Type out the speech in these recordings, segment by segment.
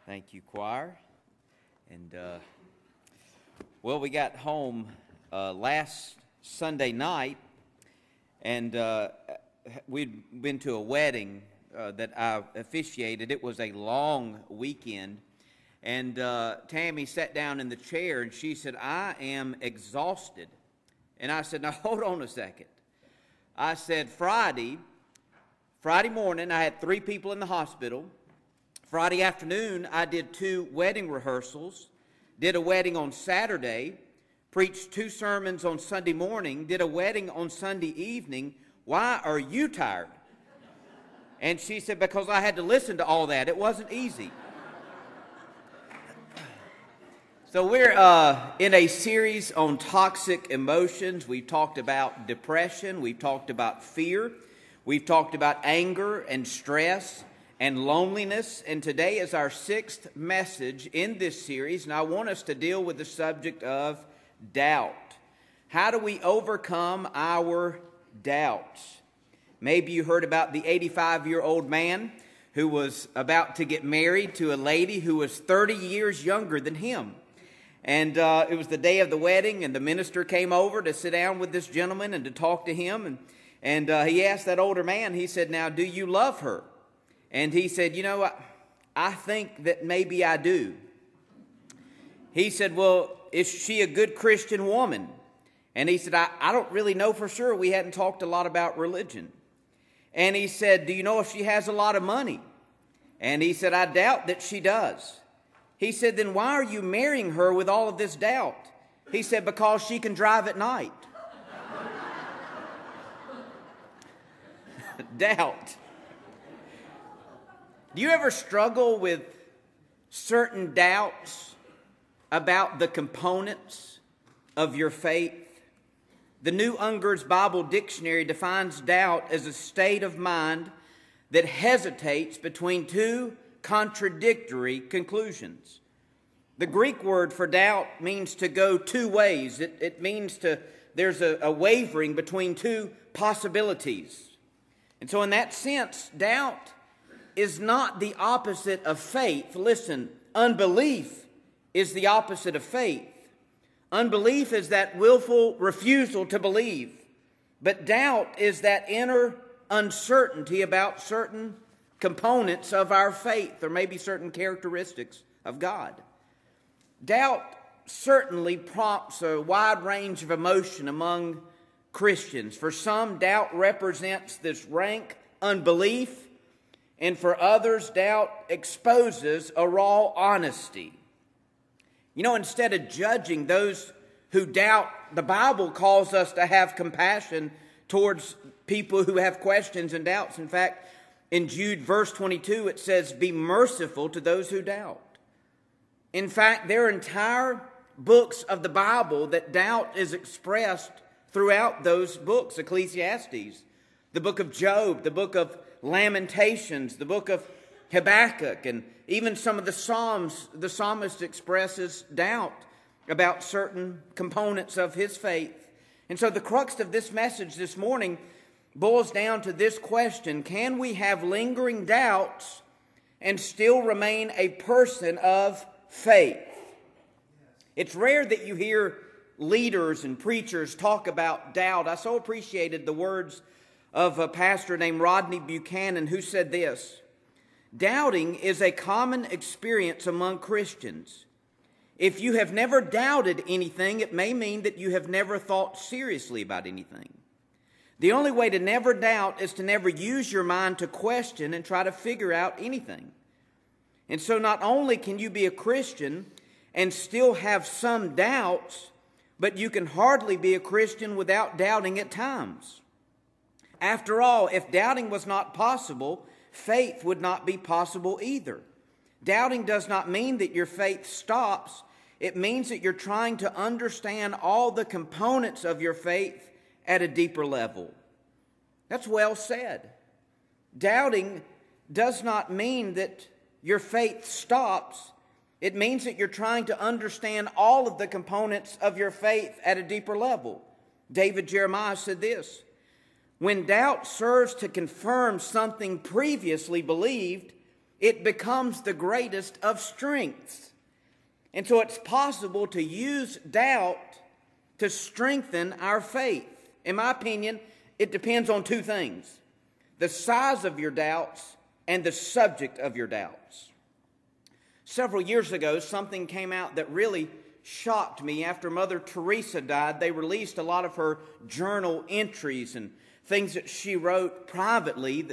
Thank you, choir. And, we got home last Sunday night, and we'd been to a wedding that I officiated. It was a long weekend, and Tammy sat down in the chair, and she said, "I am exhausted." And I said, "Now, hold on a second." I said, Friday morning, I had 3 people in the hospital. Friday afternoon, I did 2 wedding rehearsals, did a wedding on Saturday, preached 2 sermons on Sunday morning, did a wedding on Sunday evening. Why are you tired? And she said, because I had to listen to all that. It wasn't easy. So we're in a series on toxic emotions. We've talked about depression. We've talked about fear. We've talked about anger and stress and loneliness. And today is our 6th message in this series. And I want us to deal with the subject of doubt. How do we overcome our doubts? Maybe you heard about the 85-year-old man who was about to get married to a lady who was 30 years younger than him. And it was the day of the wedding, and the minister came over to sit down with this gentleman and to talk to him. And he asked that older man, he said, "Now, do you love her?" And he said, I think that maybe I do. He said, "Well, is she a good Christian woman?" And he said, I don't really know for sure. We hadn't talked a lot about religion. And he said, "Do you know if she has a lot of money?" And he said, "I doubt that she does." He said, "Then why are you marrying her with all of this doubt?" He said, "Because she can drive at night." Doubt. Do you ever struggle with certain doubts about the components of your faith? The New Unger's Bible Dictionary defines doubt as a state of mind that hesitates between 2 contradictory conclusions. The Greek word for doubt means to go 2 ways. It means there's a wavering between 2 possibilities. And so in that sense, doubt is not the opposite of faith. Listen, unbelief is the opposite of faith. Unbelief is that willful refusal to believe. But doubt is that inner uncertainty about certain components of our faith, or maybe certain characteristics of God. Doubt certainly prompts a wide range of emotion among Christians. For some, doubt represents this rank unbelief, and for others, doubt exposes a raw honesty. Instead of judging those who doubt, the Bible calls us to have compassion towards people who have questions and doubts. In fact, in Jude verse 22, it says, "Be merciful to those who doubt." In fact, there are entire books of the Bible that doubt is expressed throughout those books. Ecclesiastes, the book of Job, the book of Lamentations, the book of Habakkuk, and even some of the Psalms, the psalmist expresses doubt about certain components of his faith. And so the crux of this message this morning boils down to this question: can we have lingering doubts and still remain a person of faith? It's rare that you hear leaders and preachers talk about doubt. I so appreciated the words of a pastor named Rodney Buchanan, who said this: "Doubting is a common experience among Christians. If you have never doubted anything, it may mean that you have never thought seriously about anything. The only way to never doubt is to never use your mind to question and try to figure out anything. And so not only can you be a Christian and still have some doubts, but you can hardly be a Christian without doubting at times. After all, if doubting was not possible, faith would not be possible either. Doubting does not mean that your faith stops. It means that you're trying to understand all the components of your faith at a deeper level." That's well said. Doubting does not mean that your faith stops. It means that you're trying to understand all of the components of your faith at a deeper level. David Jeremiah said this: "When doubt serves to confirm something previously believed, it becomes the greatest of strengths. And so it's possible to use doubt to strengthen our faith. In my opinion, it depends on two things: the size of your doubts and the subject of your doubts. Several years ago, something came out that really shocked me. After Mother Teresa died, they released a lot of her journal entries and things that she wrote privately.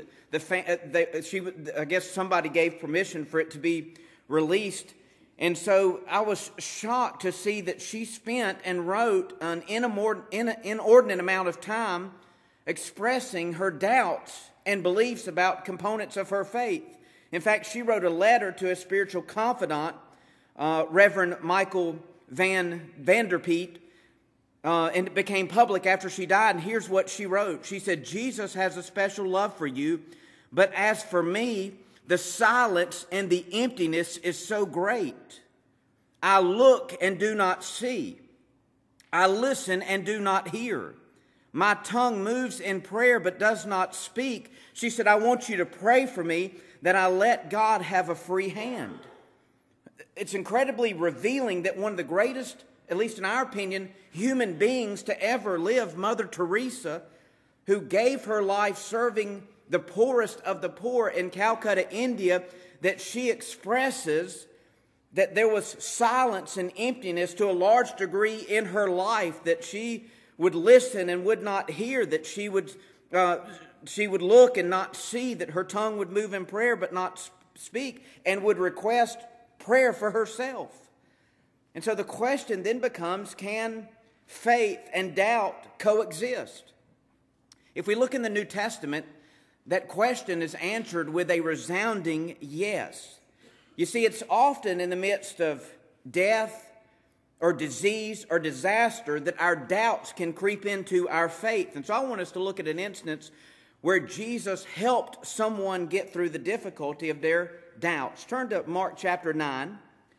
I guess somebody gave permission for it to be released. And so I was shocked to see that she spent and wrote an inordinate amount of time expressing her doubts and beliefs about components of her faith. In fact, she wrote a letter to a spiritual confidant, Reverend Michael Van Vanderpeet, and it became public after she died. And here's what she wrote. She said, "Jesus has a special love for you, but as for me, the silence and the emptiness is so great. I look and do not see. I listen and do not hear. My tongue moves in prayer but does not speak." She said, "I want you to pray for me that I let God have a free hand." It's incredibly revealing that one of the greatest, at least in our opinion, human beings to ever live, Mother Teresa, who gave her life serving the poorest of the poor in Calcutta, India, that she expresses that there was silence and emptiness to a large degree in her life, that she would listen and would not hear, that she would look and not see, that her tongue would move in prayer but not speak, and would request prayer for herself. And so the question then becomes, can faith and doubt coexist? If we look in the New Testament, that question is answered with a resounding yes. You see, it's often in the midst of death or disease or disaster that our doubts can creep into our faith. And so I want us to look at an instance where Jesus helped someone get through the difficulty of their doubts. Turn to Mark chapter 9.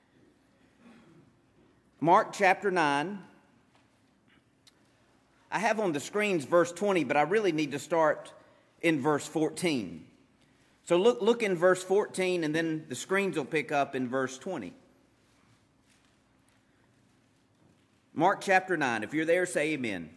Mark chapter 9. I have on the screens verse 20, but I really need to start in verse 14. So look in verse 14, and then the screens will pick up in verse 20. Mark chapter 9. If you're there, say amen.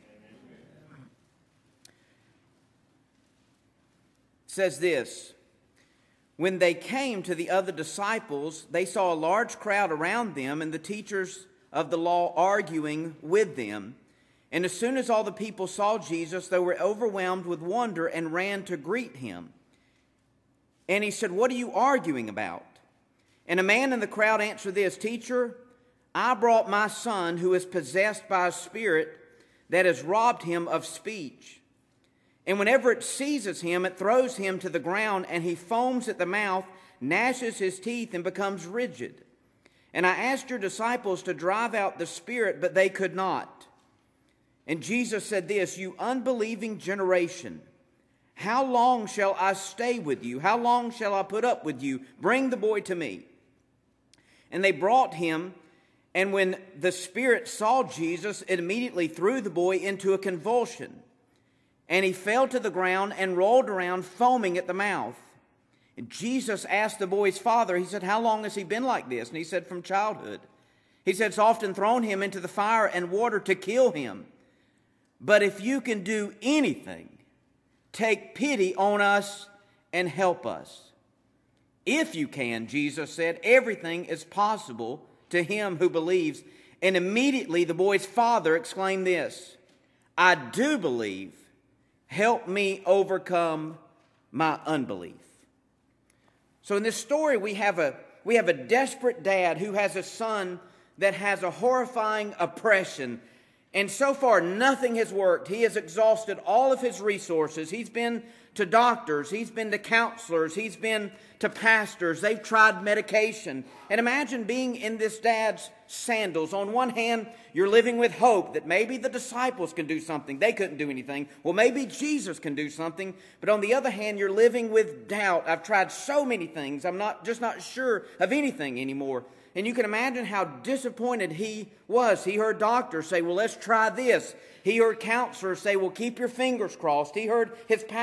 It says this: "When they came to the other disciples, they saw a large crowd around them and the teachers of the law arguing with them. And as soon as all the people saw Jesus, they were overwhelmed with wonder and ran to greet him. And he said, 'What are you arguing about?' And a man in the crowd answered this, 'Teacher, I brought my son who is possessed by a spirit that has robbed him of speech. And whenever it seizes him, it throws him to the ground, and he foams at the mouth, gnashes his teeth, and becomes rigid. And I asked your disciples to drive out the spirit, but they could not.' And Jesus said this, 'You unbelieving generation, how long shall I stay with you? How long shall I put up with you? Bring the boy to me.' And they brought him, and when the spirit saw Jesus, it immediately threw the boy into a convulsion. And he fell to the ground and rolled around, foaming at the mouth. And Jesus asked the boy's father, he said, 'How long has he been like this?' And he said, 'From childhood.' He said, 'It's often thrown him into the fire and water to kill him. But if you can do anything, take pity on us and help us.' 'If you can,' Jesus said, 'everything is possible to him who believes.' And immediately the boy's father exclaimed this, 'I do believe. Help me overcome my unbelief.'" So in this story, we have a desperate dad who has a son that has a horrifying oppression. And so far, nothing has worked. He has exhausted all of his resources. He's been to doctors. He's been to counselors. He's been to pastors. They've tried medication. And imagine being in this dad's sandals. On one hand, you're living with hope that maybe the disciples can do something. They couldn't do anything. Well, maybe Jesus can do something. But on the other hand, you're living with doubt. I've tried so many things. I'm not sure of anything anymore. And you can imagine how disappointed he was. He heard doctors say, "Well, let's try this." He heard counselors say, "Well, keep your fingers crossed." He heard his pastor say,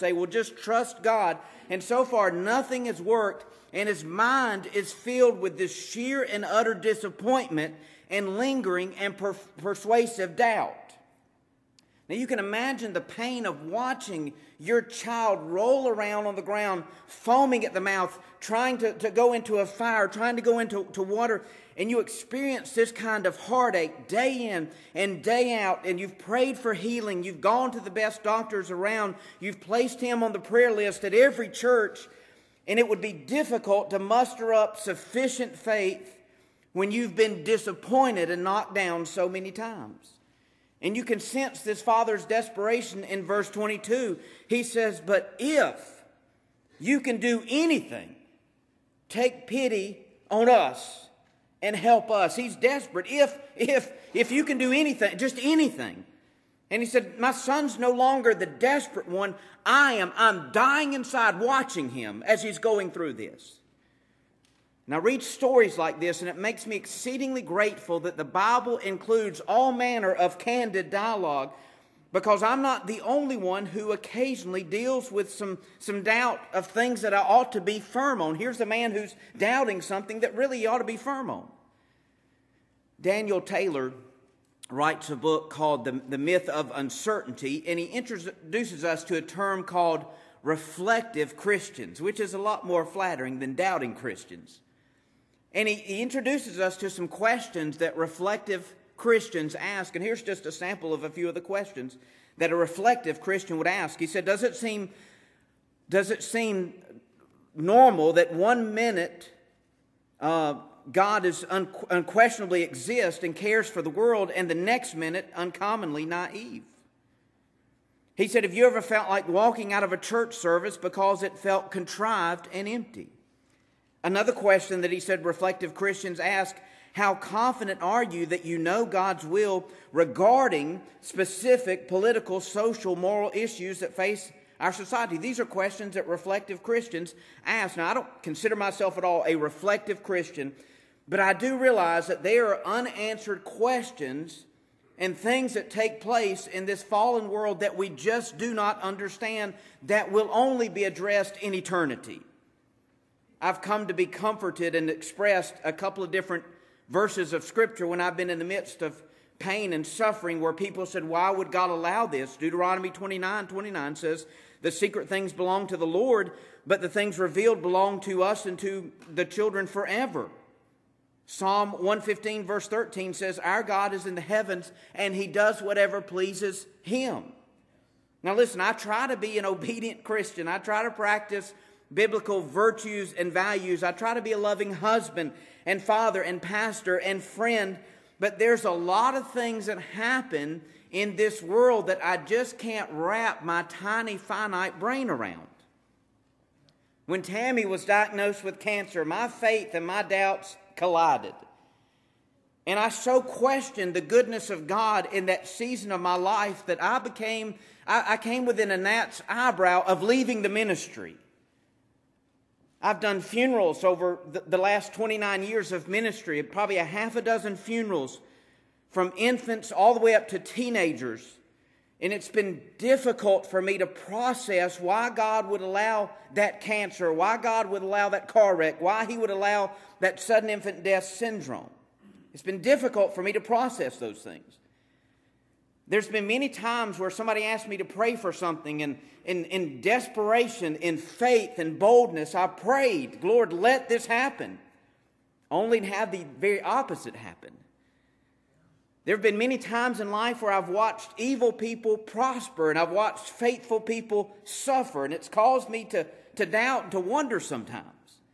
say, well, just trust God. And so far, nothing has worked, and his mind is filled with this sheer and utter disappointment and lingering and persuasive doubt. Now, you can imagine the pain of watching your child roll around on the ground, foaming at the mouth, trying to go into a fire, trying to go into water, and you experience this kind of heartache day in and day out, and you've prayed for healing, you've gone to the best doctors around, you've placed him on the prayer list at every church, and it would be difficult to muster up sufficient faith when you've been disappointed and knocked down so many times. And you can sense this father's desperation in verse 22. He says, but if you can do anything, take pity on us and help us. He's desperate. If you can do anything, just anything. And he said, my son's no longer the desperate one. I'm dying inside watching him as he's going through this. Now, I read stories like this, and it makes me exceedingly grateful that the Bible includes all manner of candid dialogue, because I'm not the only one who occasionally deals with some doubt of things that I ought to be firm on. Here's a man who's doubting something that really he ought to be firm on. Daniel Taylor writes a book called The Myth of Uncertainty, and he introduces us to a term called reflective Christians, which is a lot more flattering than doubting Christians. And he introduces us to some questions that reflective Christians ask. And here's just a sample of a few of the questions that a reflective Christian would ask. He said, does it seem normal that 1 minute God is unquestionably exists and cares for the world, and the next minute uncommonly naive? He said, have you ever felt like walking out of a church service because it felt contrived and empty? Another question that he said reflective Christians ask, how confident are you that you know God's will regarding specific political, social, moral issues that face our society? These are questions that reflective Christians ask. Now, I don't consider myself at all a reflective Christian, but I do realize that there are unanswered questions and things that take place in this fallen world that we just do not understand, that will only be addressed in eternity. I've come to be comforted and expressed a couple of different verses of Scripture when I've been in the midst of pain and suffering, where people said, why would God allow this? Deuteronomy 29:29 says, the secret things belong to the Lord, but the things revealed belong to us and to the children forever. Psalm 115 verse 13 says, our God is in the heavens and he does whatever pleases him. Now listen, I try to be an obedient Christian. I try to practice biblical virtues and values. I try to be a loving husband and father and pastor and friend, but there's a lot of things that happen in this world that I just can't wrap my tiny, finite brain around. When Tammy was diagnosed with cancer, my faith and my doubts collided. And I so questioned the goodness of God in that season of my life that I came within a gnat's eyebrow of leaving the ministry. I've done funerals over the last 29 years of ministry, probably a half a dozen funerals, from infants all the way up to teenagers. And it's been difficult for me to process why God would allow that cancer, why God would allow that car wreck, why he would allow that sudden infant death syndrome. It's been difficult for me to process those things. There's been many times where somebody asked me to pray for something, and in desperation, in faith and boldness, I prayed, Lord, let this happen, only to have the very opposite happen. There have been many times in life where I've watched evil people prosper, and I've watched faithful people suffer, and it's caused me to doubt and to wonder sometimes.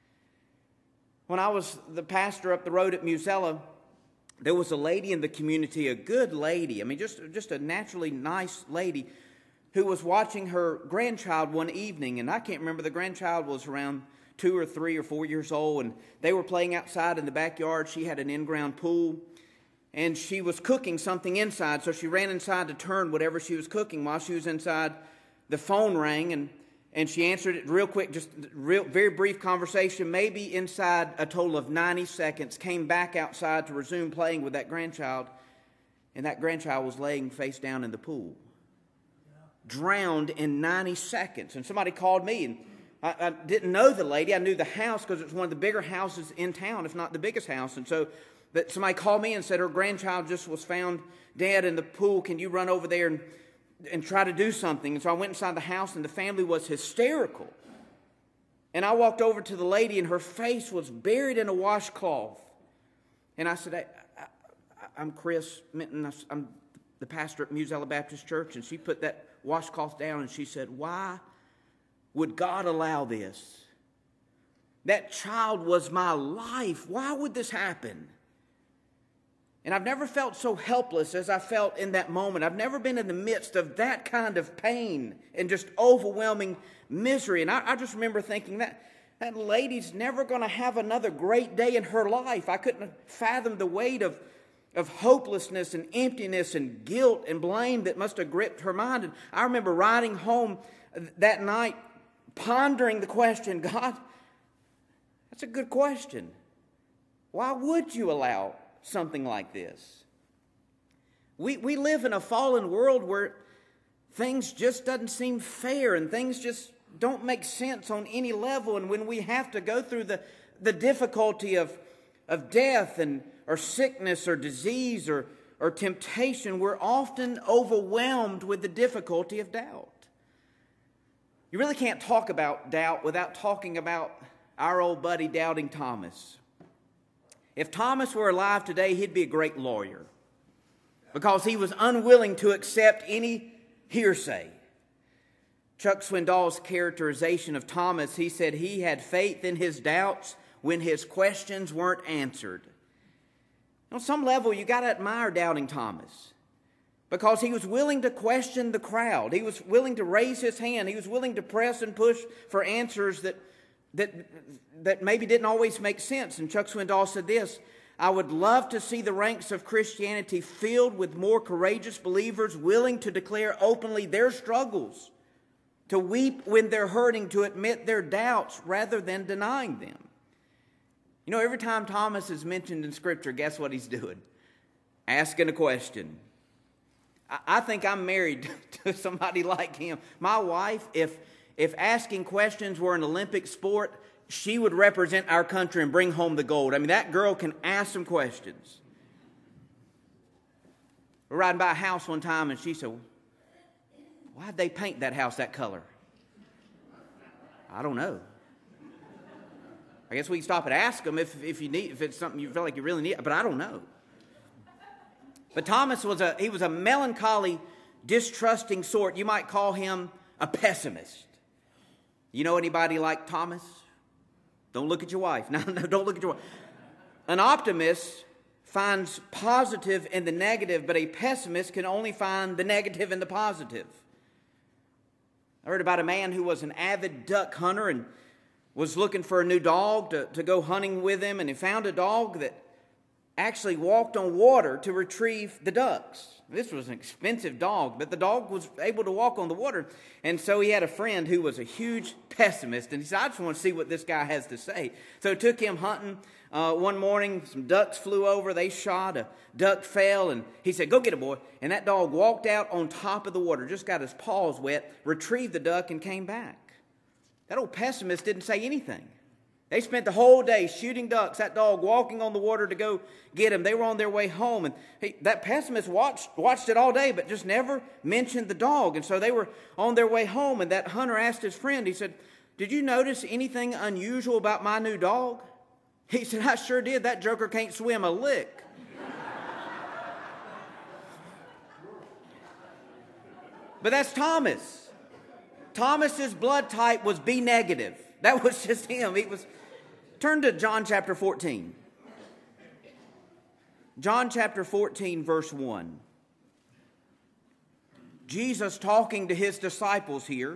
When I was the pastor up the road at Musella, there was a lady in the community, a good lady, just a naturally nice lady, who was watching her grandchild one evening, and I can't remember, the grandchild was around 2 or 3 or 4 years old, and they were playing outside in the backyard. She had an in-ground pool, and she was cooking something inside, so she ran inside to turn whatever she was cooking. While she was inside, the phone rang, and she answered it real quick, just very brief conversation, maybe inside a total of 90 seconds, came back outside to resume playing with that grandchild, and that grandchild was laying face down in the pool. drowned in 90 seconds. And somebody called me, and I didn't know the lady. I knew the house because it was one of the bigger houses in town, if not the biggest house. And so somebody called me and said her grandchild just was found dead in the pool. Can you run over there and try to do something? And so I went inside the house, and the family was hysterical. And I walked over to the lady, and her face was buried in a washcloth. And I said, I'm Chris Minton. I'm the pastor at Musella Baptist Church. And she put that washcloth down, and she said, why would God allow this? That child was my life. Why would this happen? And I've never felt so helpless as I felt in that moment. I've never been in the midst of that kind of pain and just overwhelming misery. And I just remember thinking that lady's never going to have another great day in her life. I couldn't fathom the weight of hopelessness and emptiness and guilt and blame that must have gripped her mind. And I remember riding home that night pondering the question, God, that's a good question. Why would you allow something like this? We live in a fallen world where things just doesn't seem fair and things just don't make sense on any level. And when we have to go through the difficulty of death or sickness or disease or temptation, we're often overwhelmed with the difficulty of doubt. You really can't talk about doubt without talking about our old buddy Doubting Thomas. If Thomas were alive today, he'd be a great lawyer because he was unwilling to accept any hearsay. Chuck Swindoll's characterization of Thomas, he said he had faith in his doubts when his questions weren't answered. On some level, you got to admire Doubting Thomas because he was willing to question the crowd. He was willing to raise his hand. He was willing to press and push for answers that maybe didn't always make sense. And Chuck Swindoll said this, I would love to see the ranks of Christianity filled with more courageous believers willing to declare openly their struggles, to weep when they're hurting, to admit their doubts rather than denying them. You know, every time Thomas is mentioned in Scripture, guess what he's doing? Asking a question. I think I'm married to somebody like him. My wife, if asking questions were an Olympic sport, she would represent our country and bring home the gold. I mean, that girl can ask some questions. We're riding by a house one time, and she said, why'd they paint that house that color? I don't know. I guess we can stop and ask them if it's something you feel like you really need, but I don't know. But Thomas was a melancholy, distrusting sort. You might call him a pessimist. You know anybody like Thomas? Don't look at your wife. No, don't look at your wife. An optimist finds positive in the negative, but a pessimist can only find the negative in the positive. I heard about a man who was an avid duck hunter and was looking for a new dog to go hunting with him, and he found a dog that actually walked on water to retrieve the ducks. This was an expensive dog, but the dog was able to walk on the water. And so he had a friend who was a huge pessimist, and he said, I just want to see what this guy has to say. So it took him hunting. One morning, some ducks flew over. They shot. A duck fell, and he said, go get it, boy. And that dog walked out on top of the water, just got his paws wet, retrieved the duck, and came back. That old pessimist didn't say anything. They spent the whole day shooting ducks, that dog walking on the water to go get him. They were on their way home, and that pessimist watched it all day, but just never mentioned the dog. And so they were on their way home, and that hunter asked his friend, he said, did you notice anything unusual about my new dog? He said, I sure did. That joker can't swim a lick. But that's Thomas. Thomas's blood type was B negative. That was just him. Turn to John chapter 14. John chapter 14, verse 1. Jesus talking to his disciples here.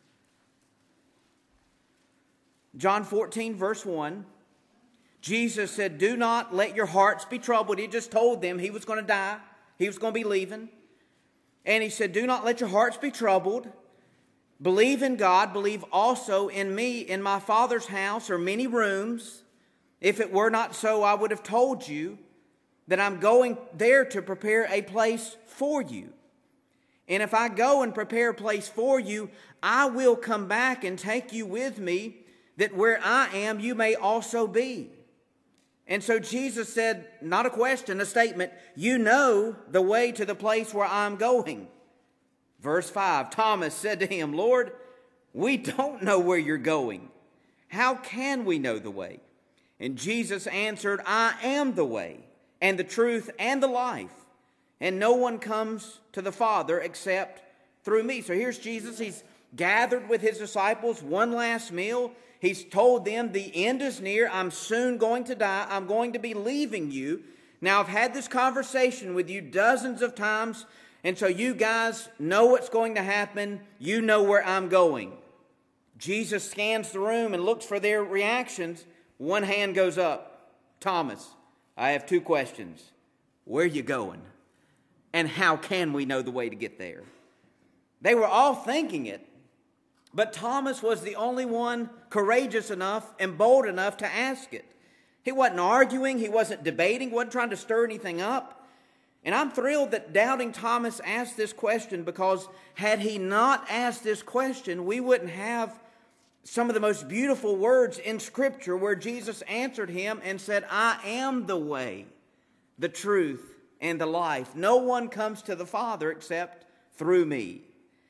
John 14, verse 1. Jesus said, do not let your hearts be troubled. He just told them he was going to die. He was going to be leaving. And he said, do not let your hearts be troubled. Believe in God, believe also in me. In my Father's house are many rooms. If it were not so, I would have told you that I'm going there to prepare a place for you. And if I go and prepare a place for you, I will come back and take you with me, that where I am, you may also be. And so Jesus said, not a question, a statement, you know the way to the place where I'm going. Verse 5, Thomas said to him, Lord, we don't know where you're going. How can we know the way? And Jesus answered, I am the way and the truth and the life. And no one comes to the Father except through me. So here's Jesus. He's gathered with his disciples, one last meal. He's told them the end is near. I'm soon going to die. I'm going to be leaving you. Now, I've had this conversation with you dozens of times. And so you guys know what's going to happen. You know where I'm going. Jesus scans the room and looks for their reactions. One hand goes up. Thomas, I have two questions. Where are you going? And how can we know the way to get there? They were all thinking it, but Thomas was the only one courageous enough and bold enough to ask it. He wasn't arguing, he wasn't debating, wasn't trying to stir anything up. And I'm thrilled that Doubting Thomas asked this question, because had he not asked this question, we wouldn't have some of the most beautiful words in Scripture where Jesus answered him and said, I am the way, the truth, and the life. No one comes to the Father except through me.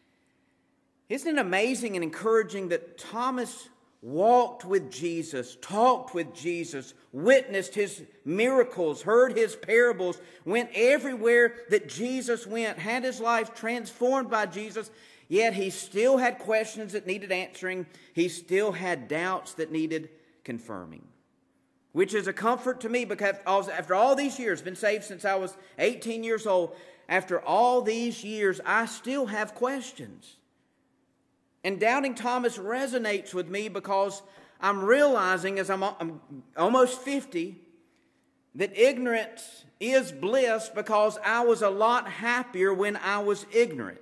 Isn't it amazing and encouraging that Thomas walked with Jesus, talked with Jesus, witnessed his miracles, heard his parables, went everywhere that Jesus went, had his life transformed by Jesus, yet he still had questions that needed answering. He still had doubts that needed confirming. Which is a comfort to me, because after all these years, been saved since I was 18 years old, after all these years, I still have questions. And Doubting Thomas resonates with me, because I'm realizing as I'm almost 50 that ignorance is bliss, because I was a lot happier when I was ignorant.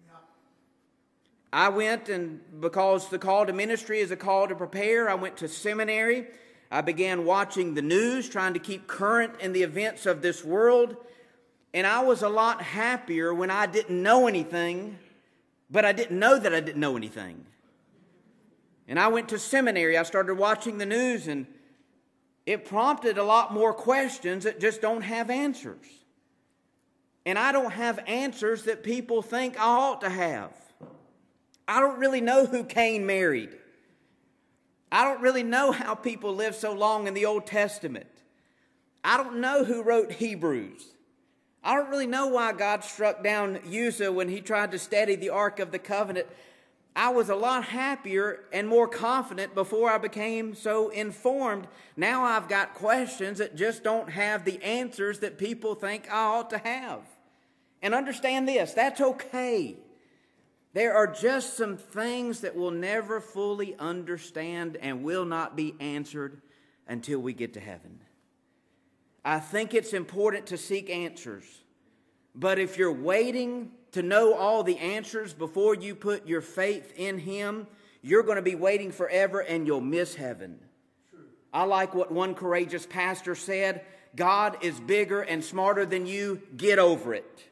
I went, and because the call to ministry is a call to prepare, I went to seminary. I began watching the news, trying to keep current in the events of this world. And I was a lot happier when I didn't know anything, but I didn't know that I didn't know anything. And I went to seminary. I started watching the news, and it prompted a lot more questions that just don't have answers. And I don't have answers that people think I ought to have. I don't really know who Cain married. I don't really know how people lived so long in the Old Testament. I don't know who wrote Hebrews. I don't really know why God struck down Uzzah when he tried to steady the Ark of the Covenant. I was a lot happier and more confident before I became so informed. Now I've got questions that just don't have the answers that people think I ought to have. And understand this, that's okay. There are just some things that we'll never fully understand and will not be answered until we get to heaven. I think it's important to seek answers. But if you're waiting to know all the answers before you put your faith in Him, you're going to be waiting forever and you'll miss heaven. I like what one courageous pastor said, God is bigger and smarter than you. Get over it.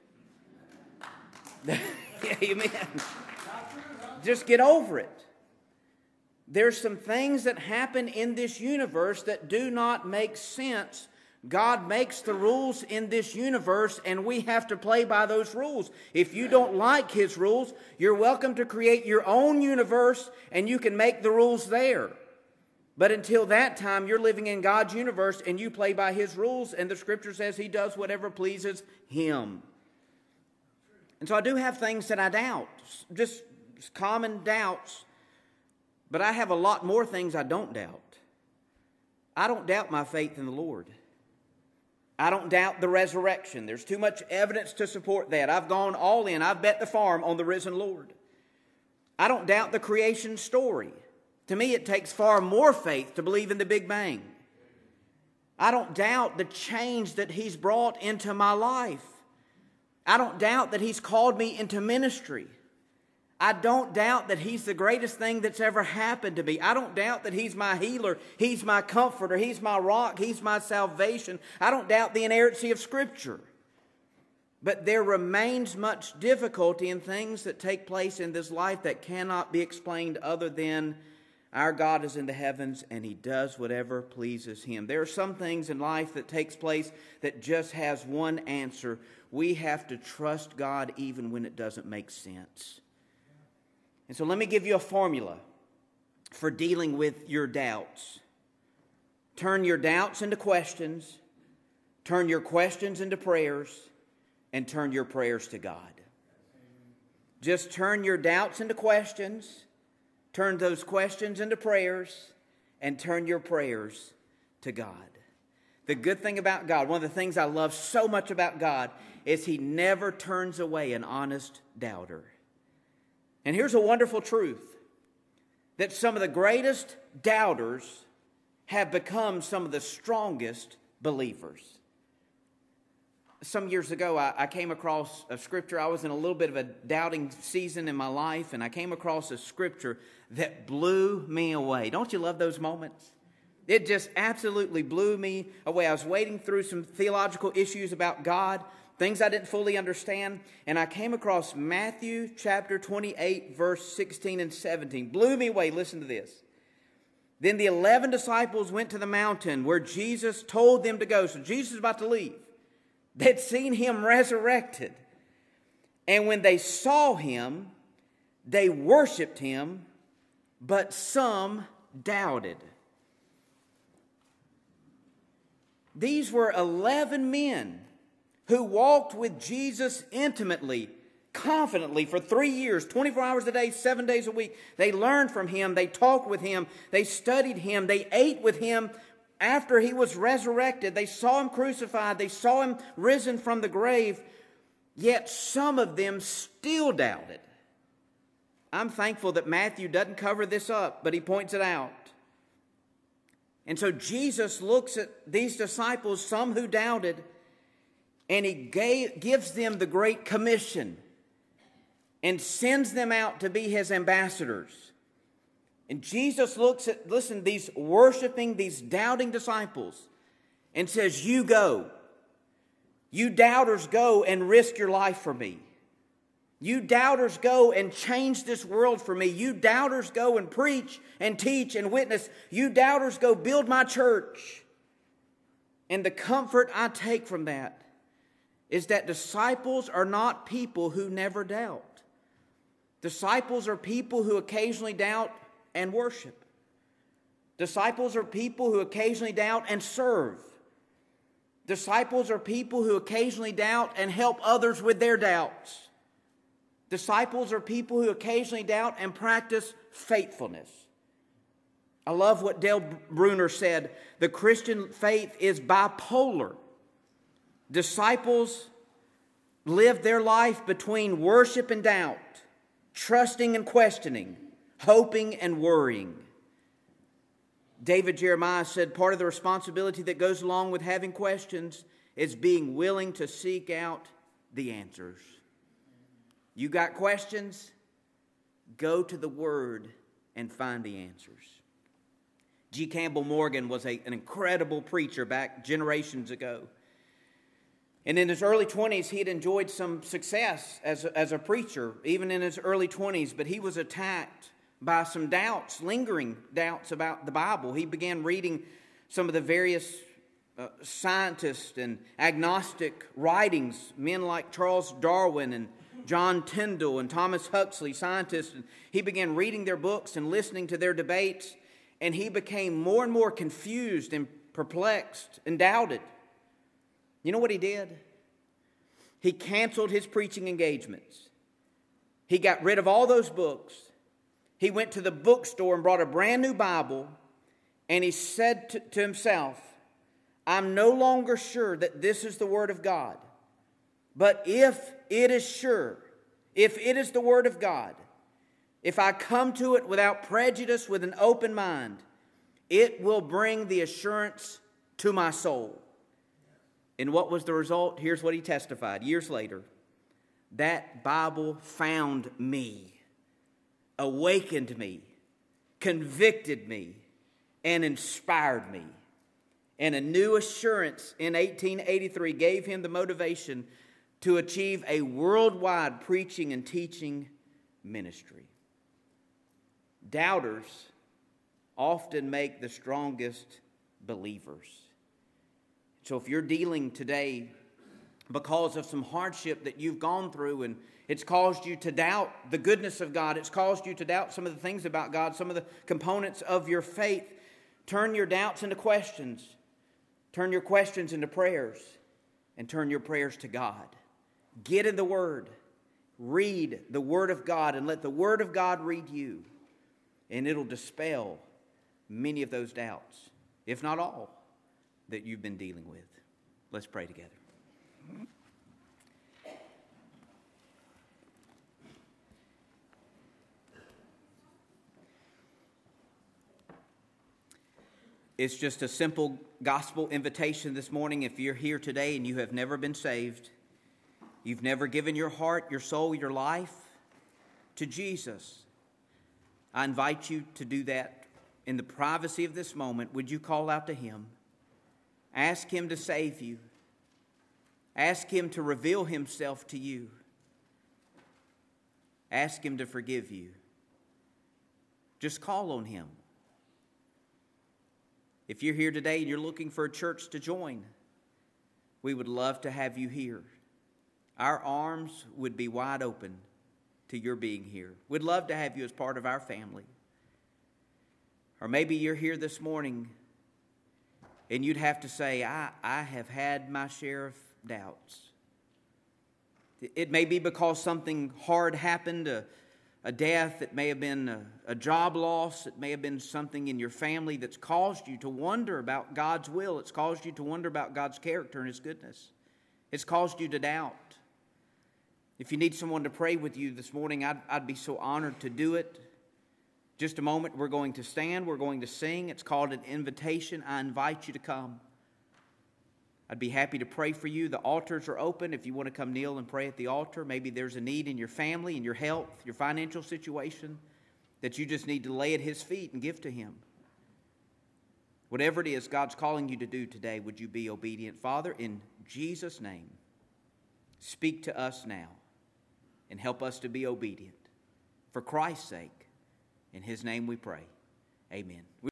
Amen. Just get over it. There's some things that happen in this universe that do not make sense. God makes the rules in this universe, and we have to play by those rules. If you don't like His rules, you're welcome to create your own universe, and you can make the rules there. But until that time, you're living in God's universe, and you play by His rules, and the Scripture says He does whatever pleases Him. And so I do have things that I doubt, just common doubts, but I have a lot more things I don't doubt. I don't doubt my faith in the Lord. I don't doubt the resurrection. There's too much evidence to support that. I've gone all in. I've bet the farm on the risen Lord. I don't doubt the creation story. To me, it takes far more faith to believe in the Big Bang. I don't doubt the change that He's brought into my life. I don't doubt that He's called me into ministry. I don't doubt that He's the greatest thing that's ever happened to me. I don't doubt that He's my healer. He's my comforter. He's my rock. He's my salvation. I don't doubt the inerrancy of Scripture. But there remains much difficulty in things that take place in this life that cannot be explained other than our God is in the heavens and He does whatever pleases Him. There are some things in life that takes place that just has one answer. We have to trust God even when it doesn't make sense. And so let me give you a formula for dealing with your doubts. Turn your doubts into questions. Turn your questions into prayers. And turn your prayers to God. Just turn your doubts into questions. Turn those questions into prayers, and turn your prayers to God. The good thing about God, one of the things I love so much about God, is He never turns away an honest doubter. And here's a wonderful truth, that some of the greatest doubters have become some of the strongest believers. Some years ago, I came across a scripture. I was in a little bit of a doubting season in my life, and I came across a scripture that blew me away. Don't you love those moments? It just absolutely blew me away. I was wading through some theological issues about God, things I didn't fully understand, and I came across Matthew chapter 28, verse 16 and 17. Blew me away. Listen to this. Then the 11 disciples went to the mountain where Jesus told them to go. So Jesus is about to leave. They'd seen Him resurrected. And when they saw Him, they worshiped Him, but some doubted. These were 11 men who walked with Jesus intimately, confidently for 3 years, 24 hours a day, 7 days a week. They learned from Him. They talked with Him. They studied Him. They ate with Him. After He was resurrected, they saw Him crucified. They saw Him risen from the grave. Yet some of them still doubted. I'm thankful that Matthew doesn't cover this up, but he points it out. And so Jesus looks at these disciples, some who doubted, and He gives them the Great Commission and sends them out to be His ambassadors. And Jesus looks at, listen, these worshiping, these doubting disciples and says, you go. You doubters go and risk your life for me. You doubters go and change this world for me. You doubters go and preach and teach and witness. You doubters go build my church. And the comfort I take from that is that disciples are not people who never doubt. Disciples are people who occasionally doubt and worship. Disciples are people who occasionally doubt and serve. Disciples are people who occasionally doubt and help others with their doubts. Disciples are people who occasionally doubt and practice faithfulness. I love what Dale Bruner said. The Christian faith is bipolar. Disciples live their life between worship and doubt, trusting and questioning, hoping and worrying. David Jeremiah said part of the responsibility that goes along with having questions is being willing to seek out the answers. You got questions? Go to the Word and find the answers. G. Campbell Morgan was an incredible preacher back generations ago. And in his early 20s, he had enjoyed some success as a preacher, even in his early 20s, but he was attacked by some doubts, lingering doubts about the Bible. He began reading some of the various scientists and agnostic writings, men like Charles Darwin and John Tyndall and Thomas Huxley, scientists. And he began reading their books and listening to their debates, and he became more and more confused and perplexed and doubted. You know what he did? He canceled his preaching engagements. He got rid of all those books. He went to the bookstore and brought a brand new Bible, and he said to himself, I'm no longer sure that this is the Word of God. But if it is sure, if it is the Word of God, if I come to it without prejudice, with an open mind, it will bring the assurance to my soul. And what was the result? Here's what he testified years later. That Bible found me, awakened me, convicted me, and inspired me. And a new assurance in 1883 gave him the motivation to achieve a worldwide preaching and teaching ministry. Doubters often make the strongest believers. So if you're dealing today because of some hardship that you've gone through and it's caused you to doubt the goodness of God, it's caused you to doubt some of the things about God, some of the components of your faith, turn your doubts into questions. Turn your questions into prayers and turn your prayers to God. Get in the Word. Read the Word of God and let the Word of God read you. And it'll dispel many of those doubts, if not all, that you've been dealing with. Let's pray together. It's just a simple gospel invitation this morning. If you're here today and you have never been saved, you've never given your heart, your soul, your life to Jesus, I invite you to do that in the privacy of this moment. Would you call out to Him? Ask Him to save you. Ask Him to reveal Himself to you. Ask Him to forgive you. Just call on Him. If you're here today and you're looking for a church to join, we would love to have you here. Our arms would be wide open to your being here. We'd love to have you as part of our family. Or maybe you're here this morning and you'd have to say, I have had my share of doubts. It may be because something hard happened, a death, it may have been a job loss, it may have been something in your family that's caused you to wonder about God's will. It's caused you to wonder about God's character and His goodness. It's caused you to doubt. If you need someone to pray with you this morning, I'd be so honored to do it. Just a moment, we're going to stand, we're going to sing. It's called an invitation. I invite you to come. I'd be happy to pray for you. The altars are open if you want to come kneel and pray at the altar. Maybe there's a need in your family, in your health, your financial situation that you just need to lay at His feet and give to Him. Whatever it is God's calling you to do today, would you be obedient? Father, in Jesus' name, speak to us now and help us to be obedient. For Christ's sake, in His name we pray. Amen.